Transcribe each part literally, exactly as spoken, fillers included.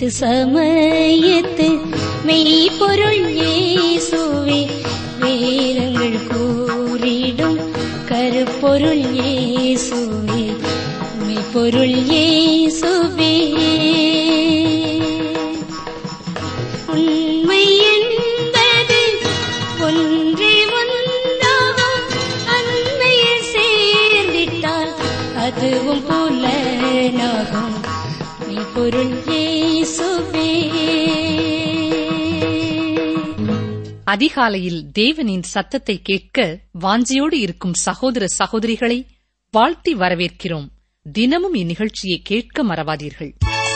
இது சமயத்து மெய்ப்பொருள் இயேசுவே, வேதங்கள் கூறிடும் கருப்பொருள் இயேசுவே, மெய்ப்பொருள் இயேசுவே. உண்மை என்பது ஒன்றே ஒன்றாகும், அன்மையில் சேர்ந்திட்டால் அதுவும் புலனாகும், மெய்ப்பொருள் இயேசுவே. அதிகாலையில் தேவனின் சத்தத்தை கேட்க வாஞ்சியோடு இருக்கும் சகோதர சகோதரிகளை வாழ்த்தி வரவேற்கிறோம். தினமும் இந்நிகழ்ச்சியை கேட்க மறவாதீர்கள்.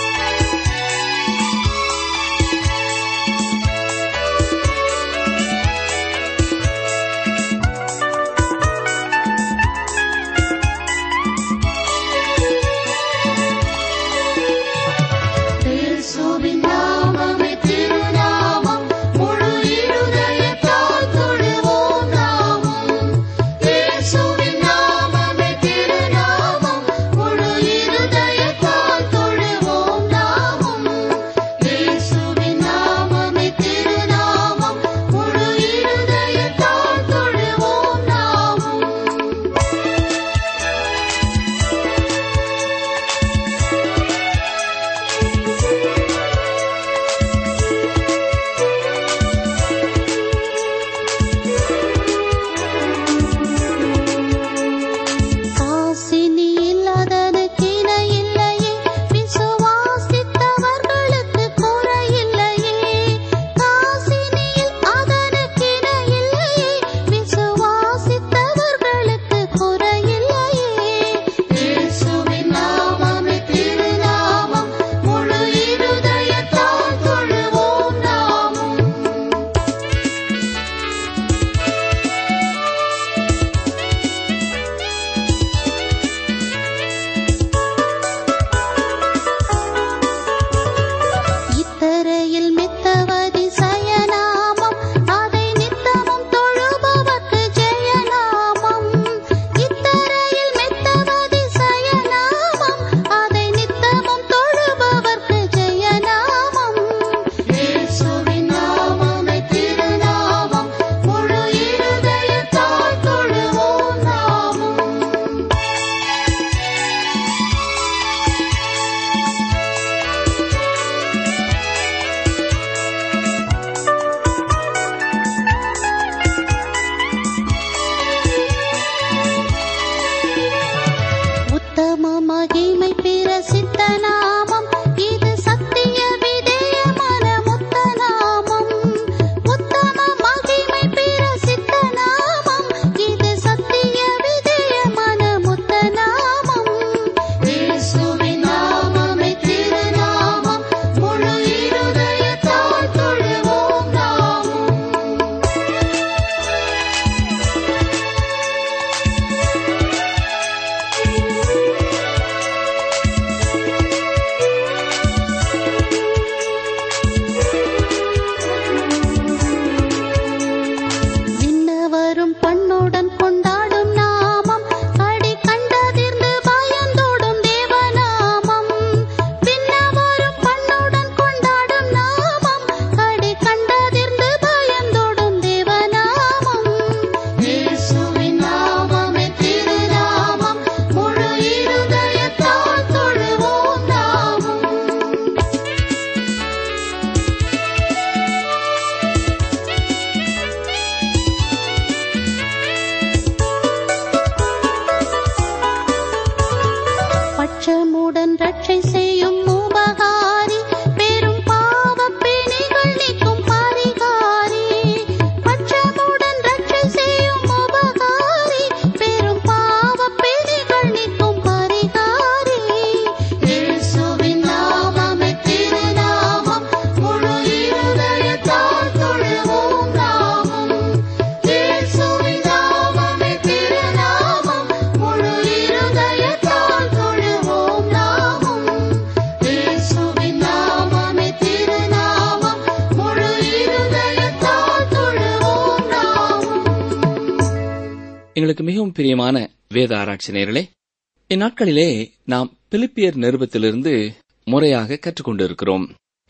எங்களுக்கு மிகவும் பிரியமான வேத ஆராய்ச்சி நேயர்களே, இந்நாட்களிலே நாம் பிலிப்பியர் நிருபத்திலிருந்து முறையாக கற்றுக்கொண்டிருக்கிறோம்.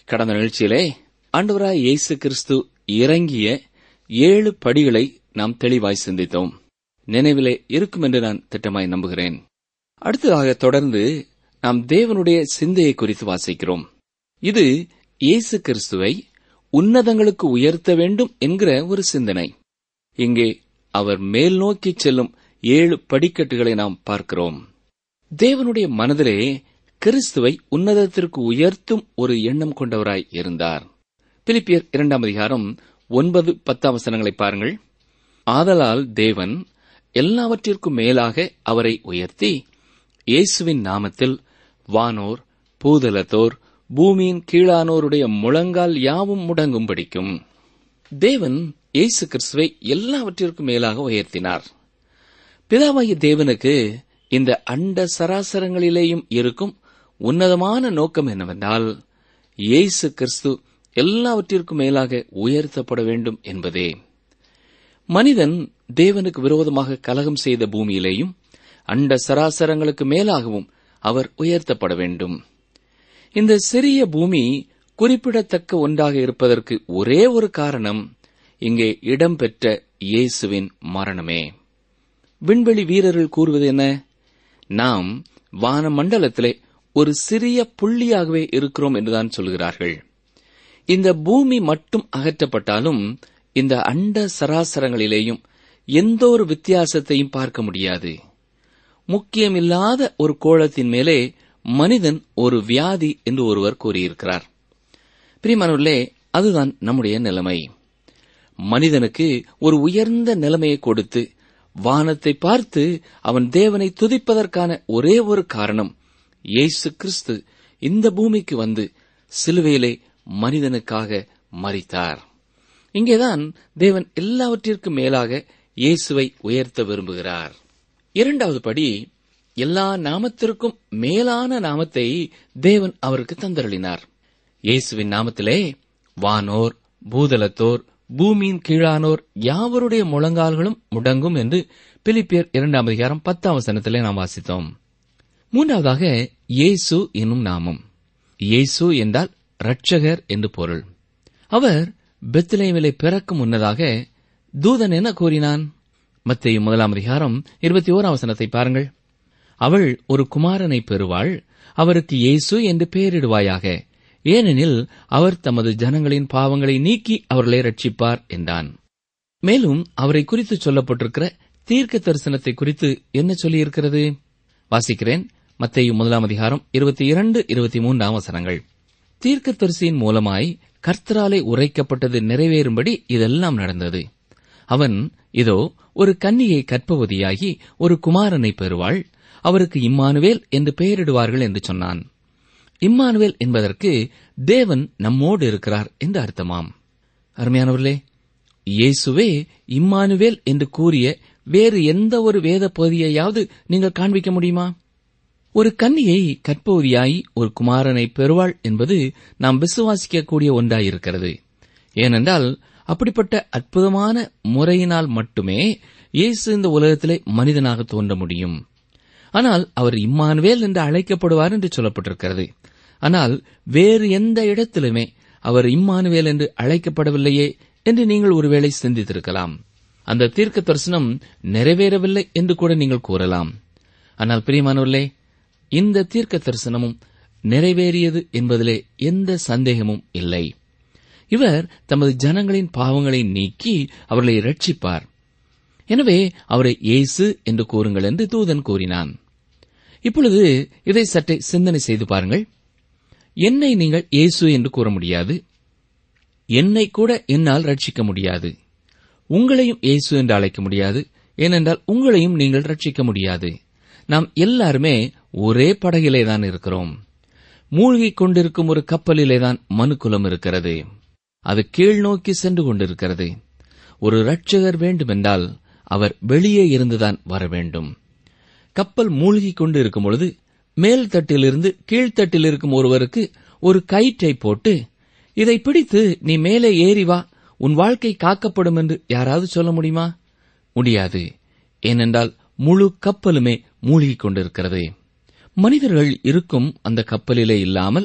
கடந்த நிகழ்ச்சியிலே ஆண்டவராய் இயேசு கிறிஸ்து இறங்கிய ஏழு படிகளை நாம் தெளிவாய் சிந்தித்தோம். நினைவிலே இருக்கும் என்று நான் திட்டமாய் நம்புகிறேன். அடுத்ததாக தொடர்ந்து நாம் தேவனுடைய சிந்தையை குறித்து வாசிக்கிறோம். இது இயேசு கிறிஸ்துவை உன்னதங்களுக்கு உயர்த்த வேண்டும் என்கிற ஒரு சிந்தனை. இங்கே அவர் மேல் நோக்கி செல்லும் ஏழு படிக்கட்டுகளை நாம் பார்க்கிறோம். தேவனுடைய மனதிலே கிறிஸ்துவை உன்னதத்திற்கு உயர்த்தும் ஒரு எண்ணம் கொண்டவராய் இருந்தார். பிலிப்பியர் இரண்டாம் அதிகாரம் ஒன்பது பத்தாம் வசனங்களை பாருங்கள். ஆதலால் தேவன் எல்லாவற்றிற்கும் மேலாக அவரை உயர்த்தி இயேசுவின் நாமத்தில் வானோர், பூதலத்தோர், பூமியின் கீழானோருடைய முழங்கால் யாவும் முடங்கும்படிக்கும். தேவன் இயேசு கிறிஸ்துவை எல்லாவற்றிற்கும் மேலாக உயர்த்தினார். பிதாவாகிய தேவனுக்கு இந்த அண்ட சராசரங்களிலேயும் இருக்கும் உன்னதமான நோக்கம் என்னவென்றால், இயேசு கிறிஸ்து எல்லாவற்றிற்கும் மேலாக உயர்த்தப்பட வேண்டும் என்பதே. மனிதன் தேவனுக்கு விரோதமாக கலகம் செய்த பூமியிலேயும் அண்ட சராசரங்களுக்கு மேலாகவும் அவர் உயர்த்தப்பட வேண்டும். இந்த சிறிய பூமி குறிப்பிடத்தக்க ஒன்றாக இருப்பதற்கு ஒரே ஒரு காரணம் இங்கே இடம்பெற்ற இயேசுவின் மரணமே. விண்வெளி வீரர்கள் கூறுவது என்ன? நாம் வானமண்டலத்திலே ஒரு சிறிய புள்ளியாகவே இருக்கிறோம் என்றுதான் சொல்கிறார்கள். இந்த பூமி மட்டும் அகற்றப்பட்டாலும் இந்த அண்ட சராசரங்களிலேயும் எந்த ஒரு வித்தியாசத்தையும் பார்க்க முடியாது. முக்கியமில்லாத ஒரு கோளத்தின் மேலே மனிதன் ஒரு வியாதி என்று ஒருவர் கூறியிருக்கிறார். பிரியமானவர்களே, அதுதான் நம்முடைய நிலைமை. மனிதனுக்கு ஒரு உயர்ந்த நிலைமையை கொடுத்து வானத்தை பார்த்து அவன் தேவனை துதிப்பதற்கான ஒரே ஒரு காரணம், இயேசு கிறிஸ்து இந்த பூமிக்கு வந்து சிலுவையிலே மனிதனுக்காக மரித்தார். இங்கேதான் தேவன் எல்லாவற்றிற்கும் மேலாக இயேசுவை உயர்த்த விரும்புகிறார். இரண்டாவது படி, எல்லா நாமத்திற்கும் மேலான நாமத்தை தேவன் அவருக்கு தந்தருளினார். இயேசுவின் நாமத்திலே வானோர், பூதலத்தோர், பூமியின் கீழானோர் யாவருடைய முழங்கால்களும் முடங்கும் என்று பிலிப்பியர் இரண்டாம் அதிகாரம் பத்தாம் வசனத்திலே நாம் வாசித்தோம். மூன்றாவதாக, இயேசு என்னும் நாமம். இயேசு என்றால் இரட்சகர் என்று பொருள். அவர் பெத்லெகேமிலே பிறக்கும் முன்னதாக தூதன் என்ன கூறினான்? மத்தேயு முதலாம் அதிகாரம் இருபத்தி ஓராம் வசனத்தை பாருங்கள். அவள் ஒரு குமாரனை பெறுவாள், அவருக்கு இயேசு என்று பெயரிடுவாயாக, ஏனெனில் அவர் தமது ஜனங்களின் பாவங்களை நீக்கி அவர்களை ரட்சிப்பார் என்றான். மேலும் அவரை குறித்து சொல்லப்பட்டிருக்கிற தீர்க்க தரிசனத்தை குறித்து என்ன சொல்லியிருக்கிறது? வாசிக்கிறேன். மத்தேயு முதலாம் அதிகாரம் இருபத்தி இரண்டு இருபத்தி மூன்றாம் வசனங்கள். தீர்க்க தரிசியின் மூலமாய் கர்த்தராலே உரைக்கப்பட்டது நிறைவேறும்படி இதெல்லாம் நடந்தது. அவன் இதோ ஒரு கன்னிகை கர்ப்பவதியாகி ஒரு குமாரனை பெறுவாள், அவருக்கு இம்மானுவேல் என்று பெயரிடுவார்கள் என்று சொன்னான். இம்மானுவேல் என்பதற்கு தேவன் நம்மோடு இருக்கிறார் என்று அர்த்தமாம். அருமையானவர்களே, இயேசுவே இம்மானுவேல் என்று கூறிய வேறு எந்த ஒரு வேத பகுதியையாவது நீங்கள் காண்பிக்க முடியுமா? ஒரு கன்னியை கர்ப்பவதியாய் ஒரு குமாரனை பெறுவாள் என்பது நாம் விசுவாசிக்கக்கூடிய ஒன்றாயிருக்கிறது. ஏனென்றால் அப்படிப்பட்ட அற்புதமான முறையினால் மட்டுமே இயேசு இந்த உலகத்திலே மனிதனாக தோன்ற முடியும். ஆனால் அவர் இம்மானுவேல் என்று அழைக்கப்படுவார் என்று சொல்லப்பட்டிருக்கிறது. ஆனால் வேறு எந்த இடத்திலுமே அவர் இம்மானுவேல் என்று அழைக்கப்படவில்லையே என்று நீங்கள் ஒருவேளை சிந்தித்திருக்கலாம். அந்த தீர்க்க தரிசனம் நிறைவேறவில்லை என்று கூட நீங்கள் கூறலாம். ஆனால் பிரியமானவர்களே, இந்த தீர்க்க தரிசனமும் நிறைவேறியது என்பதிலே எந்த சந்தேகமும் இல்லை. இவர் தமது ஜனங்களின் பாவங்களை நீக்கி அவர்களை ரட்சிப்பார். எனவே அவரை இயேசு என்று கூறுங்கள் என்று தூதன் கூறினான். இப்பொழுது இதை சற்றே சிந்தனை செய்து பாருங்கள். என்னை நீங்கள் இயேசு என்று கூற முடியாது. என்னை கூட என்னால் ரட்சிக்க முடியாது. உங்களையும் இயேசு என்று அழைக்க முடியாது. ஏனென்றால் உங்களையும் நீங்கள் ரட்சிக்க முடியாது. நாம் எல்லாருமே ஒரே படகிலேதான் இருக்கிறோம். மூழ்கிக் கொண்டிருக்கும் ஒரு கப்பலிலேதான் மனுக்குலம் இருக்கிறது. அது கீழ் நோக்கி சென்று கொண்டிருக்கிறது. ஒரு இரட்சகர் வேண்டுமென்றால் அவர் வெளியே இருந்துதான் வர வேண்டும். கப்பல் மூழ்கிக் கொண்டு இருக்கும் பொழுது மேல் தட்டிலிருந்து கீழ்த்தட்டில் இருக்கும் ஒருவருக்கு ஒரு கயிற்றை போட்டு, இதை பிடித்து நீ மேலே ஏறி வா, உன் வாழ்க்கை காக்கப்படும் என்று யாராவது சொல்ல முடியுமா? முடியாது. ஏனென்றால் முழு கப்பலுமே மூழ்கிக் கொண்டிருக்கிறது. மனிதர்கள் இருக்கும் அந்த கப்பலிலே இல்லாமல்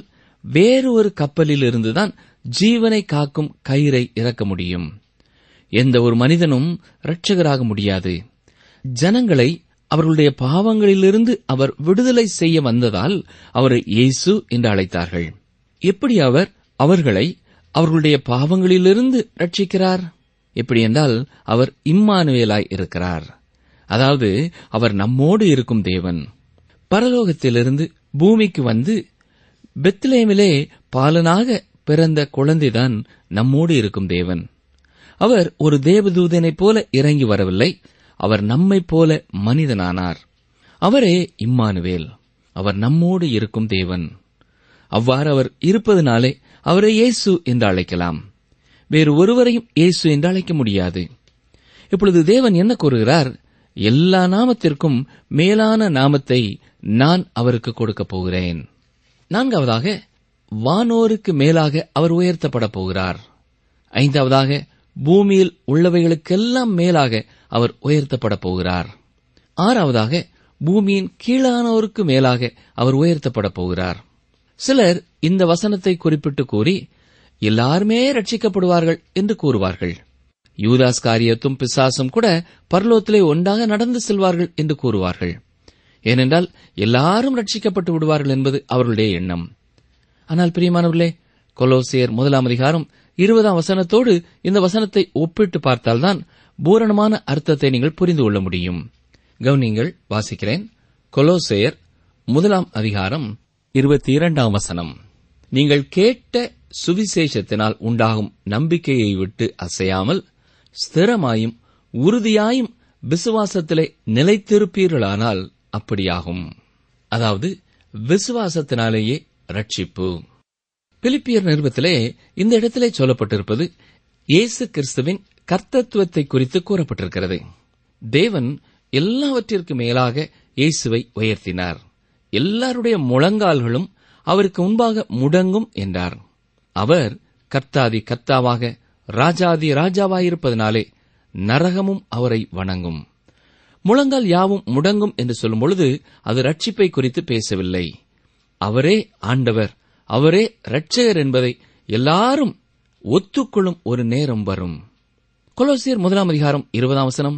வேறு ஒரு கப்பலில் இருந்துதான் ஜீவனை காக்கும் கயிறை இறக்க முடியும். எந்த ஒரு மனிதனும் இரட்சகராக முடியாது. ஜனங்களை அவர்களுடைய பாவங்களிலிருந்து அவர் விடுதலை செய்ய வந்ததால் அவரை இயேசு என்று அழைத்தார்கள். எப்படி அவர் அவர்களை அவர்களுடைய பாவங்களிலிருந்து ரட்சிக்கிறார்? எப்படி என்றால் அவர் இம்மானுவேலாய் இருக்கிறார். அதாவது அவர் நம்மோடு இருக்கும் தேவன். பரலோகத்திலிருந்து பூமிக்கு வந்து பெத்லேமிலே பாலனாக பிறந்த குழந்தைதான் நம்மோடு இருக்கும் தேவன். அவர் ஒரு தேவதூதனைப் போல இறங்கி வரவில்லை. அவர் நம்மைப் போல மனிதனானார். அவரே இம்மானுவேல். அவர் நம்மோடு இருக்கும் தேவன். அவ்வாறு அவர் இருப்பதனாலே அவரை இயேசு என்று அழைக்கலாம். வேறு ஒருவரையும் இயேசு என்று அழைக்க முடியாது. இப்பொழுது தேவன் என்ன கூறுகிறார்? எல்லா நாமத்திற்கும் மேலான நாமத்தை நான் அவருக்கு கொடுக்கப் போகிறேன். நான்காவதாக, வானோருக்கு மேலாக அவர் உயர்த்தப்படப் போகிறார். ஐந்தாவதாக, பூமியில் உள்ளவைகளுக்கெல்லாம் மேலாக அவர் உயர்த்தப்படப் போகிறார். ஆறாவதாக, பூமியின் கீழானோருக்கு மேலாக அவர் உயர்த்தப்படப் போகிறார். சிலர் இந்த வசனத்தை குறிப்பிட்டு கூறி எல்லாருமே ரட்சிக்கப்படுவார்கள் என்று கூறுவார்கள். யூதாஸ் காரியத்தும் பிசாசும் கூட பரலோகத்திலே ஒன்றாக நடந்து செல்வார்கள் என்று கூறுவார்கள். ஏனென்றால் எல்லாரும் ரட்சிக்கப்பட்டு விடுவார்கள் என்பது அவர்களுடைய எண்ணம். ஆனால் பிரியமானவர்களே, கொலோசியர் முதலாம் அதிகாரம் இருபதாம் வசனத்தோடு இந்த வசனத்தை ஒப்பிட்டு பார்த்தால்தான் பூரணமான அர்த்தத்தை நீங்கள் புரிந்து கொள்ள முடியும். கவனிங்கள், வாசிக்கிறேன். கொலோசியர் முதலாம் அதிகாரம் இருபத்தி இரண்டாம் வசனம். நீங்கள் கேட்ட சுவிசேஷத்தினால் உண்டாகும் நம்பிக்கையை விட்டு அசையாமல் ஸ்திரமாயும் உறுதியாயும் விசுவாசத்திலே நிலைத்திருப்பீர்களானால் அப்படியாகும். அதாவது விசுவாசத்தினாலேயே ரட்சிப்பு. பிலிப்பியர் நிருபத்திலே இந்த இடத்திலே சொல்லப்பட்டிருப்பது இயேசு கிறிஸ்துவின் கர்த்தத்துவத்தை குறித்து கூறப்பட்டிருக்கிறது. தேவன் எல்லாவற்றிற்கு மேலாக இயேசுவை உயர்த்தினார். எல்லாருடைய முழங்கால்களும் அவருக்கு முன்பாக முடங்கும் என்றார். அவர் கர்த்தாதி கர்த்தாவாக ராஜாதி ராஜாவாயிருப்பதனாலே நரகமும் அவரை வணங்கும். முழங்கால் யாவும் முடங்கும் என்று சொல்லும் பொழுது அது ரட்சிப்பை குறித்து பேசவில்லை. அவரே ஆண்டவர், அவரே இரட்சகர் என்பதை எல்லாரும் ஒத்துக்கொள்ளும் ஒரு நேரம் வரும். கொலோசியர் முதலாம் அதிகாரம் இருபதாம் வசனம்.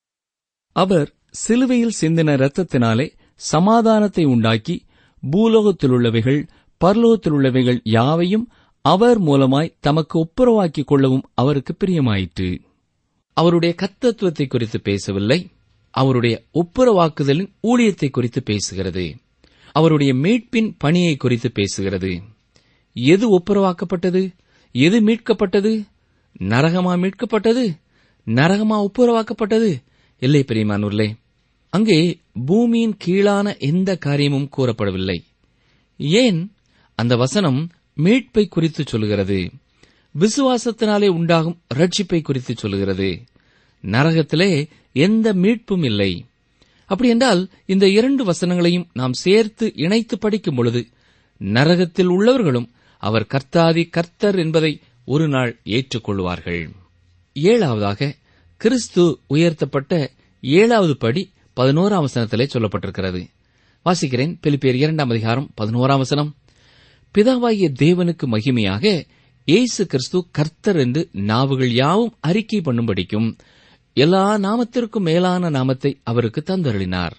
அவர் சிலுவையில் சிந்தின இரத்தத்தினாலே சமாதானத்தை உண்டாக்கி பூலோகத்திலுள்ளவைகள் பரலோகத்திலுள்ளவைகள் யாவையும் அவர் மூலமாய் தமக்கு ஒப்புரவாக்கிக் கொள்ளவும் அவருக்கு பிரியமாயிற்று. அவருடைய கர்த்தத்துவத்தை குறித்து பேசவில்லை, அவருடைய ஒப்புரவாக்குதலின் ஊழியத்தை குறித்து பேசுகிறது. அவருடைய மீட்பின் பணியை குறித்து பேசுகிறது. எது ஒப்புரவாக்கப்பட்டது? எது மீட்கப்பட்டது? நரகமா மீட்கப்பட்டது? நரகமா ஒப்புரவாக்கப்பட்டது? இல்லை பிரியமானவர்களே, அங்கே பூமியின் கீழான எந்த காரியமும் கூறப்படவில்லை. ஏன்? அந்த வசனம் மீட்பை குறித்து சொல்கிறது. விசுவாசத்தினாலே உண்டாகும் ரட்சிப்பை குறித்து சொல்கிறது. நரகத்திலே எந்த மீட்பும் இல்லை. அப்படியென்றால் இந்த இரண்டு வசனங்களையும் நாம் சேர்த்து இணைத்து படிக்கும் பொழுது நரகத்தில் உள்ளவர்களும் அவர் கர்த்தாதி கர்த்தர் என்பதை ஒரு நாள் ஏற்றுக்கொள்வார்கள். ஏழாவதாக, கிறிஸ்து உயர்த்தப்பட்ட ஏழாவது படி பதினோராம் வசனத்திலே சொல்லப்பட்டிருக்கிறது. வாசிக்கிறேன். பிலிப்பியர் இரண்டாம் அதிகாரம் பதினோராம் வசனம். பிதாவாகிய தேவனுக்கு மகிமையாக இயேசு கிறிஸ்து கர்த்தர் என்று நாவுகள் யாவும் அறிக்கை பண்ணும்படிக்கும் எல்லா நாமத்திற்கும் மேலான நாமத்தை அவருக்கு தந்தருளினார்.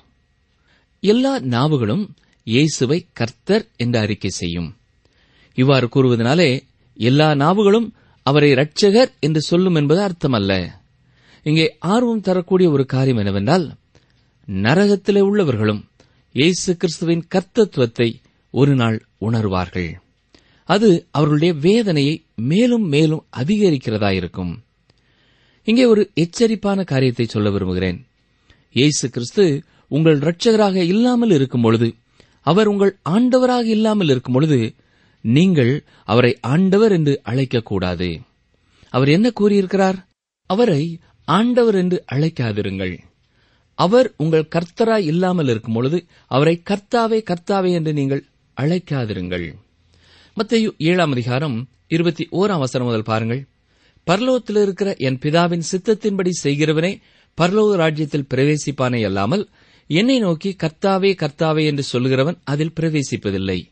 எல்லா நாவுகளும் இயேசுவை கர்த்தர் என்று அறிக்கை செய்யும். இவ்வாறு கூறுவதனாலே எல்லா நாவுகளும் அவரை இரட்சகர் என்று சொல்லும் என்பது அர்த்தமல்ல. இங்கே ஆர்வம் தரக்கூடிய ஒரு காரியம் என்னவென்றால், நரகத்திலே உள்ளவர்களும் இயேசு கிறிஸ்துவின் கர்த்தத்துவத்தை ஒரு நாள் உணர்வார்கள். அது அவர்களுடைய வேதனையை மேலும் மேலும் அதிகரிக்கிறதாயிருக்கும். இங்கே ஒரு எச்சரிப்பான காரியத்தை சொல்ல விரும்புகிறேன். இயேசு கிறிஸ்து உங்கள் இரட்சகராக இல்லாமல் இருக்கும் பொழுது, அவர் உங்கள் ஆண்டவராக இல்லாமல் இருக்கும் பொழுது, நீங்கள் அவரை ஆண்டவர் என்று அழைக்கக்கூடாது. அவர் என்ன கூறியிருக்கிறார்? அவரை ஆண்டவர் என்று அழைக்காதிருங்கள். அவர் உங்கள் கர்த்தராய் இல்லாமல் இருக்கும் பொழுது அவரை கர்த்தாவே கர்த்தாவே என்று நீங்கள் அழைக்காதிருங்கள். மத்தேயு ஏழாம் அதிகாரம் இருபத்தி ஓராம் வசனம் முதல் பாருங்கள். பரலோகத்தில் இருக்கிற என் பிதாவின் சித்தத்தின்படி செய்கிறவனே பரலோக ராஜ்யத்தில் பிரவேசிப்பானே அல்லாமல் என்னை நோக்கி கர்த்தாவே கர்த்தாவே என்று சொல்லுகிறவன் அதில் பிரவேசிப்பதில்லை.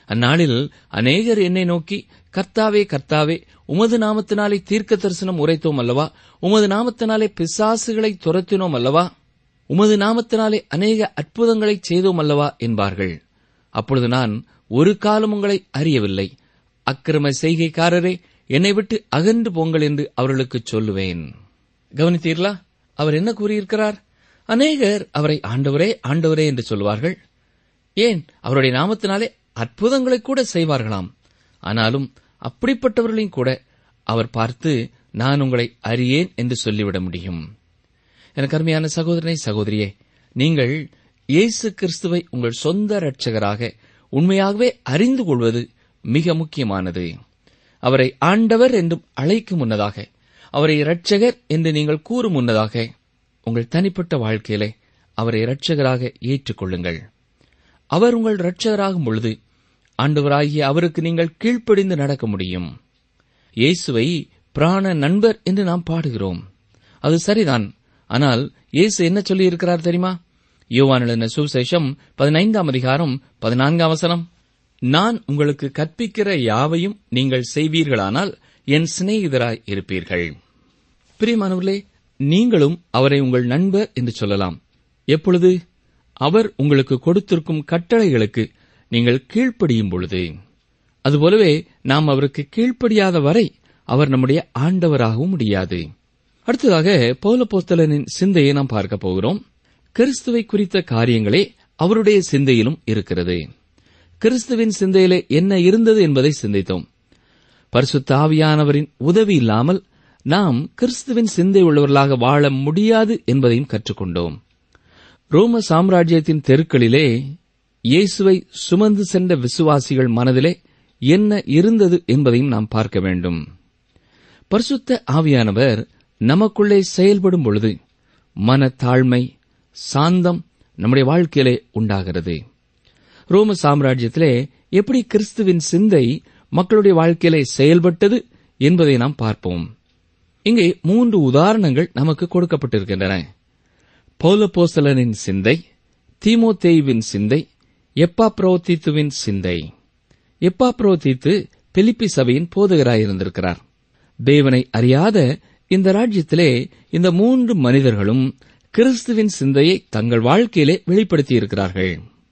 அந்நாளில் அநேகர் என்னை நோக்கி, கர்த்தாவே, கர்த்தாவே, உமது நாமத்தினாலே தீர்க்க தரிசனம் உரைத்தோம் அல்லவா? உமது நாமத்தினாலே பிசாசுகளை துரத்தினோம் அல்லவா? உமது நாமத்தினாலே அநேக அற்புதங்களை செய்தோம் அல்லவா என்பார்கள். அப்பொழுது நான், ஒரு காலம் உங்களை அறியவில்லை, அக்கிரம செய்கைக்காரரே, என்னை விட்டு அகன்று போங்கள் என்று அவர்களுக்கு சொல்லுவேன். கவனித்தீர்களா? அவர் என்ன கூறியிருக்கிறார்? அநேகர் அவரை ஆண்டவரே, ஆண்டவரே என்று சொல்வார்கள். ஏன், அவருடைய நாமத்தினாலே அற்புதங்களை கூட செய்வார்களாம். ஆனாலும் அப்படிப்பட்டவர்களையும் கூட அவர் பார்த்து, நான் உங்களை அறியேன் என்று சொல்லிவிட முடியும். எனக்கு அருமையான சகோதரனை, சகோதரியே, நீங்கள் இயேசு கிறிஸ்துவை உங்கள் சொந்த இரட்சகராக உண்மையாகவே அறிந்து கொள்வது மிக முக்கியமானது. அவரை ஆண்டவர் என்றும் அழைக்கும் முன்னதாக, அவரை இரட்சகர் என்று நீங்கள் கூறும் முன்னதாக, உங்கள் தனிப்பட்ட வாழ்க்கையிலே அவரை இரட்சகராக ஏற்றுக்கொள்ளுங்கள். அவர் உங்கள் இரட்சகராகும் பொழுது ஆண்டவராகிய அவருக்கு நீங்கள் கீழ்ப்படிந்து நடக்க முடியும். இயேசுவை பிராண நண்பர் என்று நாம் பாடுகிறோம். அது சரிதான். ஆனால் இயேசு என்ன சொல்லியிருக்கிறார் தெரியுமா? யோவான் எழுதின சுவிசேஷம் பதினைந்தாம் அதிகாரம் பதினான்காம் வசனம், நான் உங்களுக்கு கற்பிக்கிற யாவையும் நீங்கள் செய்வீர்களானால் என் சிநேகிதராய் இருப்பீர்கள். பிரியமானவர்களே, நீங்களும் அவரை உங்கள் நண்பர் என்று சொல்லலாம். எப்பொழுது? அவர் உங்களுக்கு கொடுத்திருக்கும் கட்டளைகளுக்கு நீங்கள் கீழ்ப்படியும் பொழுது. அதுபோலவே நாம் அவருக்கு கீழ்ப்படியாத வரை அவர் நம்முடைய ஆண்டவராகவும் முடியாது. அடுத்ததாக பவுலப்போஸ்தலனின் சிந்தையை நாம் பார்க்க போகிறோம். கிறிஸ்துவை குறித்த காரியங்களே அவருடைய சிந்தையிலும் இருக்கிறது. கிறிஸ்துவின் சிந்தையிலே என்ன இருந்தது என்பதை சிந்தித்தோம். பரிசுத்த ஆவியானவரின் உதவி இல்லாமல் நாம் கிறிஸ்துவின் சிந்தை உள்ளவர்களாக வாழ முடியாது என்பதையும் கற்றுக்கொண்டோம். ரோம சாம்ராஜ்யத்தின் தெருக்களிலே இயேசுவை சுமந்து சென்ற விசுவாசிகள் மனதிலே என்ன இருந்தது என்பதையும் நாம் பார்க்க வேண்டும். பரிசுத்த ஆவியானவர் நமக்குள்ளே செயல்படும் பொழுது மன தாழ்மை, சாந்தம் நம்முடைய வாழ்க்கையிலே உண்டாகிறது. ரோம சாம்ராஜ்யத்திலே எப்படி கிறிஸ்துவின் சிந்தை மக்களுடைய வாழ்க்கையிலே செயல்பட்டது என்பதை நாம் பார்ப்போம். இங்கே மூன்று உதாரணங்கள் நமக்கு கொடுக்கப்பட்டிருக்கின்றன. பவுலப்போஸ்தலனின் சிந்தை, தீமோத்தேயுவின் சிந்தை, எப்பாப்ரோதீத்துவின் சிந்தை. எப்பாப்ரோதீத்து பிலிப்பி சபையின் போதகராயிருந்திருக்கிறார். தேவனை அறியாத இந்த ராஜ்யத்திலே இந்த மூன்று மனிதர்களும் கிறிஸ்துவின் சிந்தையை தங்கள் வாழ்க்கையிலே வெளிப்படுத்தியிருக்கிறார்கள்.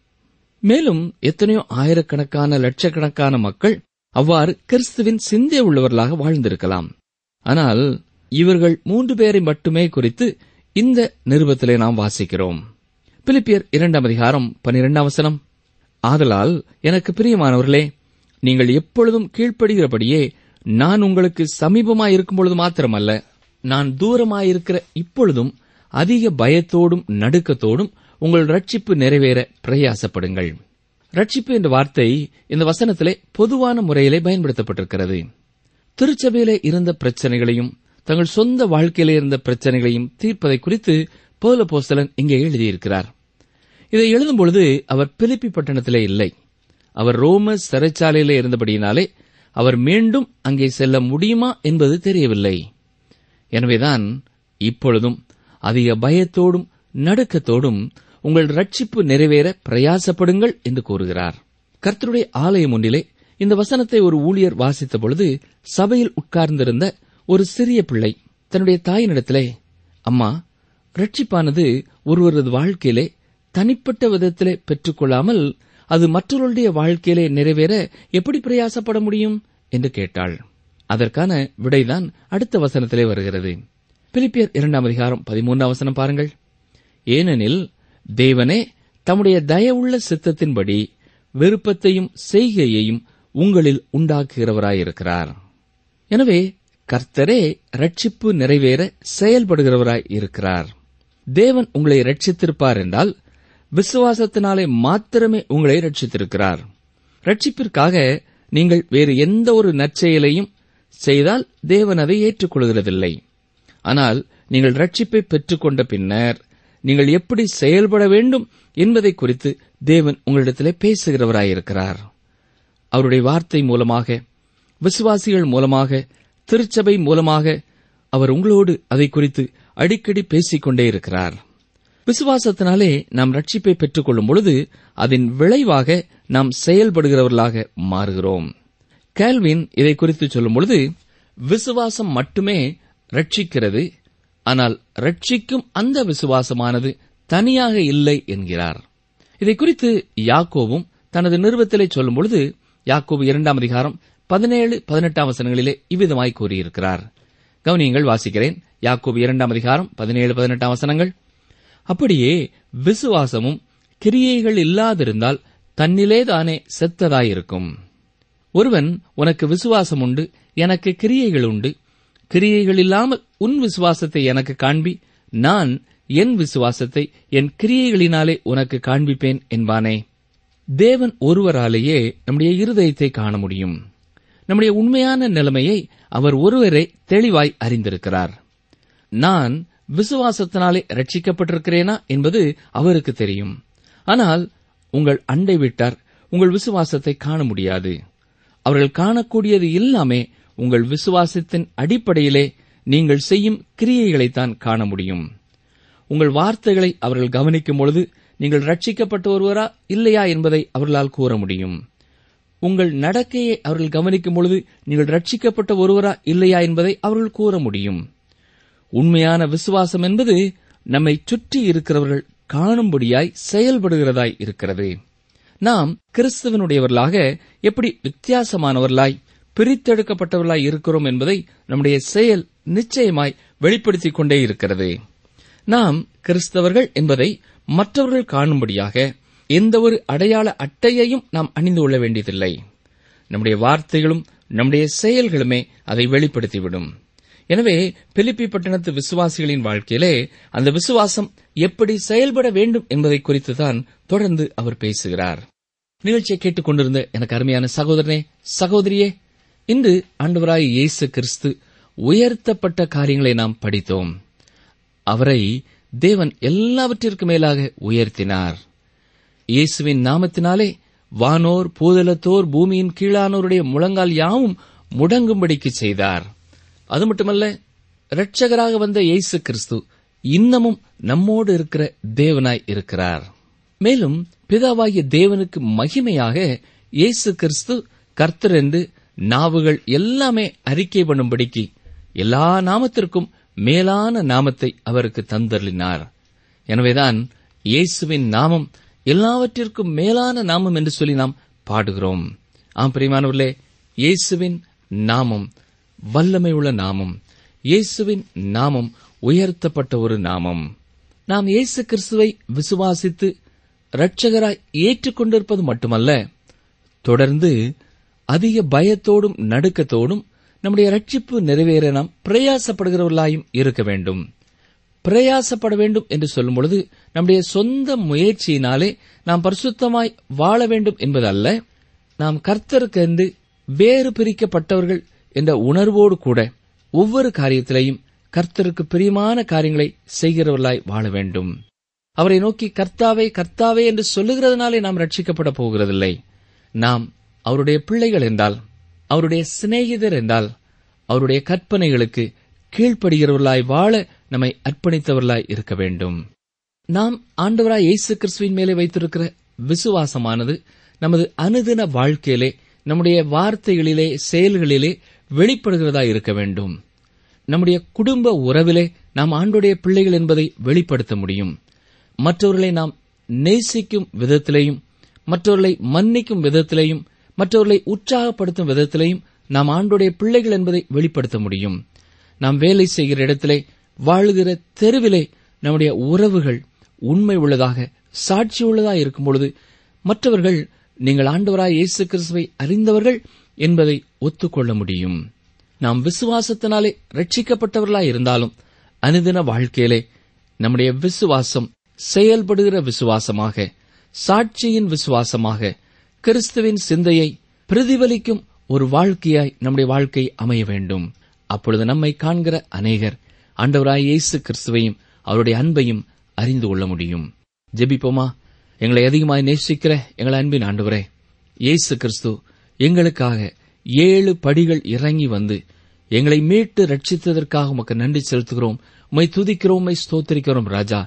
மேலும் எத்தனையோ ஆயிரக்கணக்கான லட்சக்கணக்கான மக்கள் அவ்வாறு கிறிஸ்துவின் சிந்தை உள்ளவர்களாக வாழ்ந்திருக்கலாம். ஆனால் இவர்கள் மூன்று பேரை மட்டுமே குறித்து இந்த நிருபத்திலே நாம் வாசிக்கிறோம். பிலிப்பியர் இரண்டாம் அதிகாரம் பனிரெண்டாம் வசனம், ஆதலால் எனக்கு பிரியமானவர்களே, நீங்கள் எப்பொழுதும் கீழ்ப்படுகிறபடியே நான் உங்களுக்கு சமீபமாயிருக்கும் பொழுது மாத்திரமல்ல, நான் தூரமாயிருக்கிற இப்பொழுதும் அதிக பயத்தோடும் நடுக்கத்தோடும் உங்கள் ரட்சிப்பு நிறைவேற பிரயாசப்படுங்கள். ரட்சிப்பு என்ற வார்த்தை இந்த வசனத்திலே பொதுவான முறையிலே பயன்படுத்தப்பட்டிருக்கிறது. திருச்சபையிலே இருந்த பிரச்சனைகளையும் தங்கள் சொந்த வாழ்க்கையிலே இருந்த பிரச்சனைகளையும் தீர்ப்பதை குறித்து பவுலப்போஸ்தலன் இங்கே எழுதியிருக்கிறார். இதை எழுதும்பொழுது அவர் பிலிப்பி பட்டணத்திலே இல்லை. அவர் ரோம சிறைச்சாலையிலே இருந்தபடியினாலே அவர் மீண்டும் அங்கே செல்ல முடியுமா என்பது தெரியவில்லை. எனவேதான் இப்பொழுதும் அதிக பயத்தோடும் நடுக்கத்தோடும் உங்கள் ரட்சிப்பு நிறைவேற பிரயாசப்படுங்கள் என்று கூறுகிறார். கர்த்தருடைய ஆலயம் ஒன்றிலே இந்த வசனத்தை ஒரு ஊழியர் வாசித்த பொழுது சபையில் உட்கார்ந்திருந்த ஒரு சிறிய பிள்ளை தன்னுடைய தாயினிடத்திலே, அம்மா, ரட்சிப்பானது ஒருவரது வாழ்க்கையிலே தனிப்பட்ட விதத்திலே பெற்றுக்கொள்ளாமல் அது மற்றவர்களுடைய வாழ்க்கையிலே நிறைவேற எப்படி பிரயாசப்பட முடியும் என்று கேட்டாள். அதற்கான விடைதான் அடுத்த வசனத்திலே வருகிறது. பிலிப்பியர் இரண்டாம் அதிகாரம் பதிமூன்றாம் வசனம் பாருங்கள். ஏனெனில் தேவனே தம்முடைய தயவுள்ள சித்தத்தின்படி விருப்பத்தையும் செய்கையையும் உங்களில் உண்டாக்குகிறவராயிருக்கிறார். எனவே கர்த்தரே ரட்சிப்பு நிறைவேற செயல்படுகிறவராய் இருக்கிறார். தேவன் உங்களை ரட்சித்திருப்பார் என்றால் விசுவாசத்தினாலே மாத்திரமே உங்களை ரட்சித்திருக்கிறார். ரட்சிப்பிற்காக நீங்கள் வேறு எந்த ஒரு நற்செயலையும் செய்தால் தேவன் அதை ஏற்றுக்கொள்கிறதில்லை. ஆனால் நீங்கள் ரட்சிப்பை பெற்றுக்கொண்ட பின்னர் நீங்கள் எப்படி செயல்பட வேண்டும் என்பதை குறித்து தேவன் உங்களிடத்திலே பேசுகிறவராயிருக்கிறார். அவருடைய வார்த்தை மூலமாக, விசுவாசிகள் மூலமாக, திருச்சபை மூலமாக அவர் உங்களோடு அதை குறித்து அடிக்கடி பேசிக்கொண்டே இருக்கிறார். விசுவாசத்தினாலே நாம் ரட்சிப்பை பெற்றுக் கொள்ளும் பொழுது அதன் விளைவாக நாம் செயல்படுகிறவர்களாக மாறுகிறோம். கால்வின் இதை குறித்து சொல்லும் பொழுது, விசுவாசம் மட்டுமே ரட்சிக்கிறது, ஆனால் ரட்சிக்கும் அந்த விசுவாசமானது தனியாக இல்லை என்கிறார். இதை குறித்து யாக்கோவும் தனது நிருபத்திலே சொல்லும் பொழுது, யாக்கோபு இரண்டாம் அதிகாரம் பதினேழு பதினெட்டாம் வசனங்களிலே இவ்விதமாய் கூறியிருக்கிறார். கவனியங்கள், வாசிக்கிறேன். யாக்கோபு இரண்டாம் அதிகாரம் பதினேழு பதினெட்டாம் வசனங்கள். அப்படியே விசுவாசமும் கிரியைகள் இல்லாதிருந்தால் தன்னிலேதானே செத்ததாயிருக்கும். ஒருவன், உனக்கு விசுவாசம் உண்டு, எனக்கு கிரியைகள் உண்டு, கிரியைகள் இல்லாமல் உன் விசுவாசத்தை எனக்கு காண்பி, நான் என் விசுவாசத்தை என் கிரியைகளினாலே உனக்கு காண்பிப்பேன் என்பானே. தேவன் ஒருவராலேயே நம்முடைய இருதயத்தை காண முடியும். நம்முடைய உண்மையான நிலைமையை அவர் ஒருவரே தெளிவாய் அறிந்திருக்கிறார். நான் விசுவாசத்தினாலே ரட்சிக்கப்பட்டிருக்கிறேனா என்பது அவருக்கு தெரியும். ஆனால் உங்கள் அண்டை வீட்டார் உங்கள் விசுவாசத்தை காண முடியாது. அவர்கள் காணக்கூடியது எல்லாமே உங்கள் விசுவாசத்தின் அடிப்படையிலே நீங்கள் செய்யும் கிரியைகளைத்தான் காண முடியும். உங்கள் வார்த்தைகளை அவர்கள் கவனிக்கும் பொழுது நீங்கள் ரட்சிக்கப்பட்டு வருவரா இல்லையா என்பதை அவர்களால் கூற முடியும். உங்கள் நடக்கையை அவர்கள் கவனிக்கும் பொழுது நீங்கள் ரட்சிக்கப்பட்ட ஒருவரா இல்லையா என்பதை அவர்கள் கூற முடியும். உண்மையான விசுவாசம் என்பது நம்மை சுற்றி இருக்கிறவர்கள் காணும்படியாய் செயல்படுகிறதாய் இருக்கிறது. நாம் கிறிஸ்துவனுடையவர்களாக எப்படி வித்தியாசமானவர்களாய் பிரித்தெடுக்கப்பட்டவர்களாய் இருக்கிறோம் என்பதை நம்முடைய செயல் நிச்சயமாய் வெளிப்படுத்திக் கொண்டே இருக்கிறது. நாம் கிறிஸ்தவர்கள் என்பதை மற்றவர்கள் காணும்படியாக எந்த ஒரு அடையாள அட்டையையும் நாம் அணிந்து கொள்ள வேண்டியதில்லை. நம்முடைய வார்த்தைகளும் நம்முடைய செயல்களுமே அதை வெளிப்படுத்திவிடும். எனவே பிலிப்பி பட்டணத்து விசுவாசிகளின் வாழ்க்கையிலே அந்த விசுவாசம் எப்படி செயல்பட வேண்டும் என்பதை குறித்துதான் தொடர்ந்து அவர் பேசுகிறார். நிகழ்ச்சியை கேட்டுக் கொண்டிருந்த எனக்கு அருமையான சகோதரனே, சகோதரியே, இன்று ஆண்டவராய் இயேசு கிறிஸ்து உயர்த்தப்பட்ட காரியங்களை நாம் படித்தோம். அவரை தேவன் எல்லாவற்றிற்கு மேலாக உயர்த்தினார். இயேசுவின் நாமத்தினாலே வானோர், பூதலத்தோர், பூமியின் கீழானோருடைய முழங்கால் யாவும் முடங்கும்படிக்கு செய்தார். அது மட்டுமல்ல, இரட்சகராக வந்த இயேசு கிறிஸ்து இன்னமும் நம்மோடு இருக்கிற தேவனாய் இருக்கிறார். மேலும் பிதாவாகிய தேவனுக்கு மகிமையாக இயேசு கிறிஸ்து கர்த்தர் என்று நாவுகள் எல்லாமே அறிக்கை பண்ணும்படிக்கு எல்லா நாமத்திற்கும் மேலான நாமத்தை அவருக்கு தந்தருளினார். எனவேதான் இயேசுவின் நாமம் எல்லாவற்றிற்கும் மேலான நாமம் என்று சொல்லி நாம் பாடுகிறோம். ஆம் பிரியமானவர்களே, இயேசுவின் நாமம் வல்லமை உள்ள நாமம். இயேசுவின் நாமம் உயர்த்தப்பட்ட ஒரு நாமம். நாம் இயேசு கிறிஸ்துவை விசுவாசித்து இரட்சகராய் ஏற்றுக்கொண்டிருப்பது மட்டுமல்ல, தொடர்ந்து அதிக பயத்தோடும் நடுக்கத்தோடும் நம்முடைய ரட்சிப்பு நிறைவேற நாம் பிரயாசப்படுகிறவர்களாயும் இருக்க வேண்டும். பிரயாசப்பட வேண்டும் என்று சொல்லும் பொழுது நம்முடைய சொந்த முயற்சியினாலே நாம் பரிசுத்தமாய் வாழ வேண்டும் என்பதல்ல. நாம் கர்த்தருக்கென்று வேறு பிரிக்கப்பட்டவர்கள் என்ற உணர்வோடு கூட ஒவ்வொரு காரியத்திலையும் கர்த்தருக்கு பிரியமான காரியங்களை செய்கிறவர்களாய் வாழ வேண்டும். அவரை நோக்கி கர்த்தாவே கர்த்தாவே என்று சொல்லுகிறதுனாலே நாம் ரட்சிக்கப்பட போகிறதில்லை. நாம் அவருடைய பிள்ளைகள் என்றால், அவருடைய சிநேகிதர் என்றால், அவருடைய கற்பனைகளுக்கு கீழ்ப்படுகிறவர்களாய் வாழ நம்மை அர்ப்பணித்தவர்களாய் இருக்க வேண்டும். நாம் ஆண்டவராய் இயேசு கிறிஸ்துவின் மேலே வைத்திருக்கிற விசுவாசமானது நமது அனுதின வாழ்க்கையிலே, நம்முடைய வார்த்தைகளிலே, செயல்களிலே வெளிப்படுகிறதா இருக்க வேண்டும். நம்முடைய குடும்ப உறவிலே நாம் ஆண்டவருடைய பிள்ளைகள் என்பதை வெளிப்படுத்த முடியும். மற்றவர்களை நாம் நேசிக்கும் விதத்திலேயும், மற்றவர்களை மன்னிக்கும் விதத்திலேயும், மற்றவர்களை உற்சாகப்படுத்தும் விதத்திலேயும் நாம் ஆண்டவருடைய பிள்ளைகள் என்பதை வெளிப்படுத்த முடியும். நாம் வேலை செய்கிற இடத்திலே, வாழுகிற தெருவிலே நம்முடைய உறவுகள் உண்மை உள்ளதாக, சாட்சி உள்ளதாக இருக்கும் பொழுது மற்றவர்கள் நீங்கள் ஆண்டவராய் இயேசு கிறிஸ்துவை அறிந்தவர்கள் என்பதை ஒத்துக்கொள்ள முடியும். நாம் விசுவாசத்தினாலே ரட்சிக்கப்பட்டவர்களாய் இருந்தாலும் அனுதின வாழ்க்கையிலே நம்முடைய விசுவாசம் செயல்படுகிற விசுவாசமாக, சாட்சியின் விசுவாசமாக, கிறிஸ்துவின் சிந்தையை பிரதிபலிக்கும் ஒரு வாழ்க்கையாய் நம்முடைய வாழ்க்கை அமைய வேண்டும். அப்பொழுது நம்மை காண்கிற அநேகர் ஆண்டவராய் இயேசு கிறிஸ்துவையும் அவருடைய அன்பையும் அறிந்து கொள்ள முடியும். ஜெபிப்போமா. எங்களை அதிகமாய் நேசிக்கிற எங்கள் அன்பின் ஆண்டவரே, இயேசு கிறிஸ்து எங்களுக்காக ஏழு படிகள் இறங்கி வந்து எங்களை மீட்டு ரட்சித்ததற்காக உமக்கு நன்றி செலுத்துகிறோம். உம்மை துதிக்கிறோம், உம்மை ஸ்தோத்திரிக்கிறோம். ராஜா,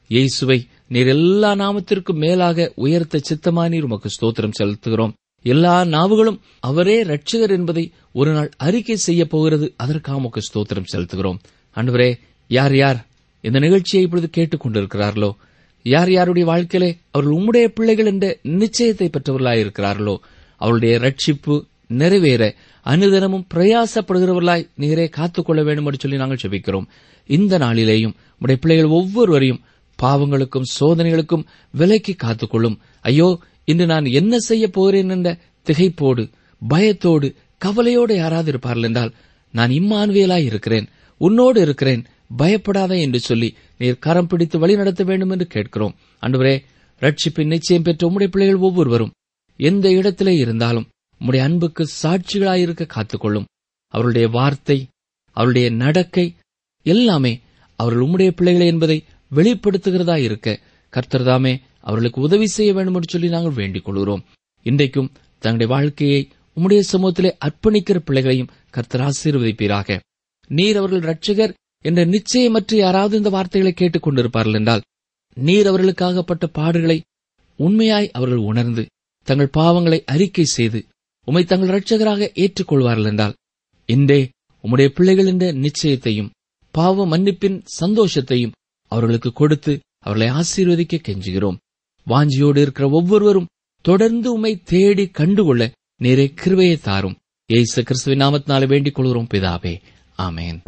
இயேசுவை நீர் எல்லா நாமத்திற்கும் மேலாக உயர்த்த சித்தமானீர், உமக்கு ஸ்தோத்திரம் செலுத்துகிறோம். எல்லா நாவுகளும் அவரே இரட்சகர் என்பதை ஒரு நாள் அறிக்கை செய்ய போகிறது. அதற்காக உமக்கு ஸ்தோத்திரம் செலுத்துகிறோம். ஆண்டவரே, யார் யார் இந்த நிகழ்ச்சியை இப்பொழுது கேட்டுக் கொண்டிருக்கிறார்களோ, யார் யாருடைய வாழ்க்கையிலே அவர்கள் உம்முடைய பிள்ளைகள் என்ற நிச்சயத்தை பெற்றவர்களாயிருக்கிறார்களோ, அவருடைய ரட்சிப்பு நிறைவேற அனுதினமும் பிரயாசப்படுகிறவர்களாய் நீரே காத்துக்கொள்ள வேண்டும் என்று சொல்லி நாங்கள் ஜெபிக்கிறோம். இந்த நாளிலேயும் உடைய பிள்ளைகள் ஒவ்வொருவரையும் பாவங்களுக்கும் சோதனைகளுக்கும் விலக்கி காத்துக்கொள்ளும். ஐயோ, இன்று நான் என்ன செய்ய போகிறேன் என்ற திகைப்போடு, பயத்தோடு, கவலையோடு யாராவது இருப்பார்கள் என்றால், நான் இம்மானுவேலாய் இருக்கிறேன், உன்னோடு இருக்கிறேன், பயப்படாதே என்று சொல்லி நீர் கரம் பிடித்து வழி நடத்த வேண்டும் என்று கேட்கிறோம். ஆண்டவரே, ரட்சிப்பின் நிச்சயம் பெற்ற உம்முடைய பிள்ளைகள் ஒவ்வொருவரும் எந்த இடத்திலே இருந்தாலும் உம்முடைய அன்புக்கு சாட்சிகளாயிருக்க காத்துக்கொள்ளும். அவருடைய வார்த்தை, அவருடைய நடக்கை எல்லாமே அவர்கள் உம்முடைய பிள்ளைகளே என்பதை வெளிப்படுத்துகிறதா இருக்க கர்த்தர்தாமே அவர்களுக்கு உதவி செய்ய வேண்டும் என்று சொல்லி நாங்கள் வேண்டிக் கொள்கிறோம். இன்றைக்கும் தங்களுடைய வாழ்க்கையை உம்முடைய சமூகத்திலே அர்ப்பணிக்கிற பிள்ளைகளையும் கர்த்தர் ஆசீர்வதிப்பீராக. நீர் அவர்கள் இரட்சகர் என்ற நிச்சயமற்ற யாராவது இந்த வார்த்தைகளை கேட்டுக் கொண்டிருப்பார்கள் என்றால், நீர் அவர்களுக்காகப்பட்ட பாடுகளை உண்மையாய் அவர்கள் உணர்ந்து தங்கள் பாவங்களை அறிக்கை செய்து உம்மை தங்கள் இரட்சகராக ஏற்றுக்கொள்வார்கள் என்றால், இன்றே உம்முடைய பிள்ளைகள் என்ற நிச்சயத்தையும் பாவ மன்னிப்பின் சந்தோஷத்தையும் அவர்களுக்கு கொடுத்து அவர்களை ஆசீர்வதிக்க கெஞ்சுகிறோம். வாஞ்சியோடு இருக்கிற ஒவ்வொருவரும் தொடர்ந்து உம்மை தேடி கண்டுகொள்ள நீரே கிருபையை தாரும். இயேசு கிறிஸ்துவின் நாமத்தினாலே வேண்டிக் கொள்கிறோம் பிதாவே, ஆமென்.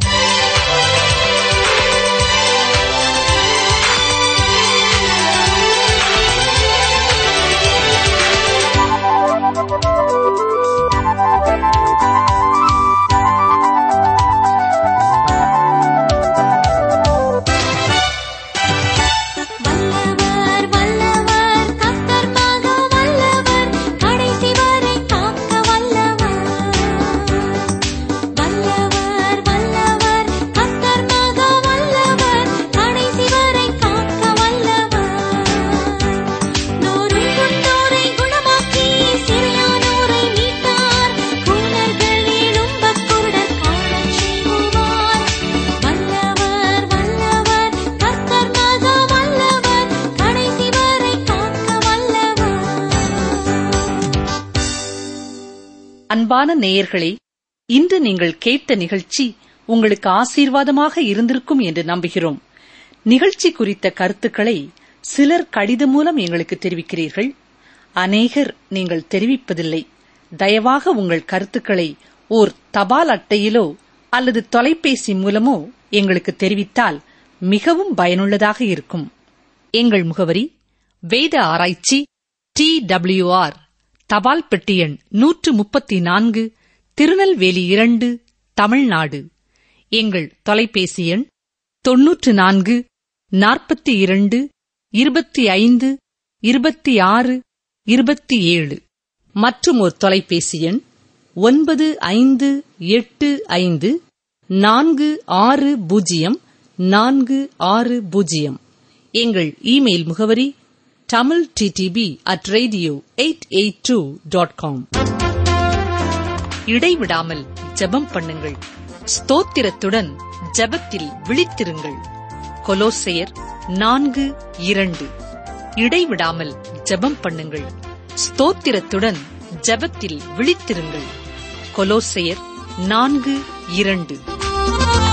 அன்பான நேயர்களே, இன்று நீங்கள் கேட்ட நிகழ்ச்சி உங்களுக்கு ஆசீர்வாதமாக இருந்திருக்கும் என்று நம்புகிறோம். நிகழ்ச்சி குறித்த கருத்துக்களை சிலர் கடிதம் மூலம் எங்களுக்கு தெரிவிக்கிறீர்கள். அநேகர் நீங்கள் தெரிவிப்பதில்லை. தயவாக உங்கள் கருத்துக்களை ஓர் தபால் அட்டையிலோ அல்லது தொலைபேசி மூலமோ எங்களுக்கு தெரிவித்தால் மிகவும் பயனுள்ளதாக இருக்கும். எங்கள் முகவரி வேத ஆராய்ச்சி, டி டபிள்யூ ஆர், தபால் பெட்டி எண் நூற்று முப்பத்தி நான்கு, திருநெல்வேலி இரண்டு, தமிழ்நாடு. எங்கள் தொலைபேசி எண் தொன்னூற்று நான்கு நாற்பத்தி இரண்டு இருபத்தி ஐந்து இருபத்தி ஆறு இருபத்தி ஏழு மற்றும் ஒரு தொலைபேசி எண் ஒன்பது ஐந்து எட்டு ஐந்து நான்கு ஆறு பூஜ்ஜியம் நான்கு ஆறு பூஜ்ஜியம். எங்கள் இமெயில் முகவரி Tamil DTP at radio eight eight two dot com. இடைவிடாமல் ஜெபம் பண்ணுங்கள். ஸ்தோத்திரத்துடன் ஜெபத்தில் விழித்திருங்கள். கொலோசையர் நான்கு இரண்டு. இடைவிடாமல் ஜெபம் பண்ணுங்கள். ஸ்தோத்திரத்துடன் ஜெபத்தில் விழித்திருங்கள். கொலோசையர் நான்கு இரண்டு.